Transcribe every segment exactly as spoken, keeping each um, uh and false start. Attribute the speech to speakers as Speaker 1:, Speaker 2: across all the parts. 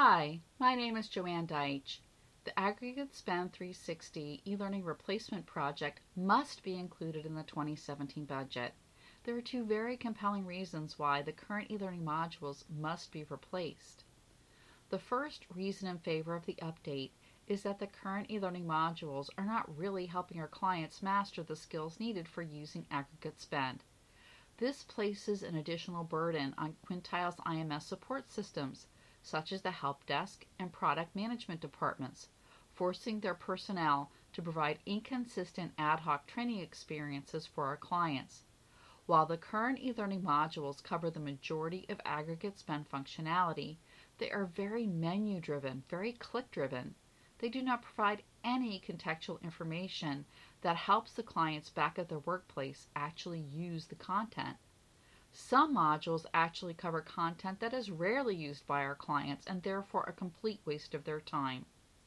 Speaker 1: Hi, my name is Joanne Deitch. The Aggregate Spend three sixty e-learning replacement project must be included in the twenty seventeen budget. There are two very compelling reasons why the current e-learning modules must be replaced. The first reason in favor of the update is that the current e-learning modules are not really helping our clients master the skills needed for using aggregate spend. This places an additional burden on Quintile's I M S support systems, such as the help desk and product management departments, forcing their personnel to provide inconsistent ad hoc training experiences for our clients. While the current e-learning modules cover the majority of aggregate spend functionality, they are very menu-driven, very click-driven. They do not provide any contextual information that helps the clients back at their workplace actually use the content. Some modules actually cover content that is rarely used by our clients and therefore a complete waste of their time.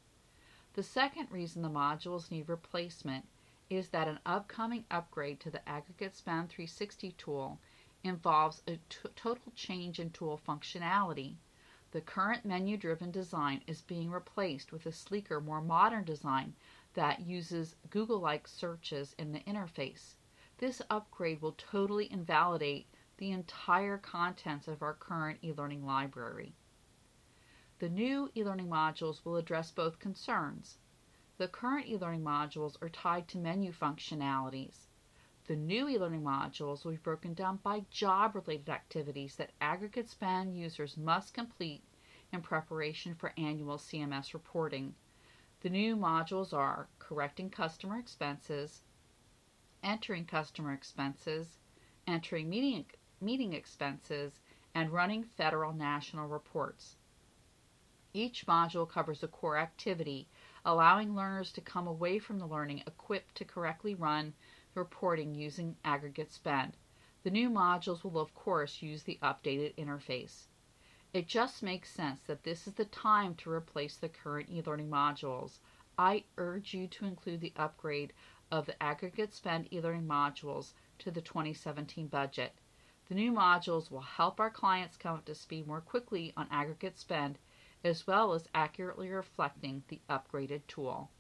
Speaker 1: The second reason the modules need replacement is that an upcoming upgrade to the Aggregate Spend three sixty tool involves a t- total change in tool functionality. The current menu-driven design is being replaced with a sleeker, more modern design that uses Google-like searches in the interface. This upgrade will totally invalidate the entire contents of our current e-learning library. The new e-learning modules will address both concerns. The current e-learning modules are tied to menu functionalities. The new e-learning modules will be broken down by job-related activities that aggregate spend users must complete in preparation for annual C M S reporting. The new modules are correcting customer expenses, entering customer expenses, entering meeting, meeting expenses, and running federal national reports. Each module covers a core activity, allowing learners to come away from the learning equipped to correctly run the reporting using aggregate spend. The new modules will, of course, use the updated interface. It just makes sense that this is the time to replace the current e-learning modules. I urge you to include the upgrade of the aggregate spend e-learning modules to the twenty seventeen budget. The new modules will help our clients come up to speed more quickly on aggregate spend, as well as accurately reflecting the upgraded tool.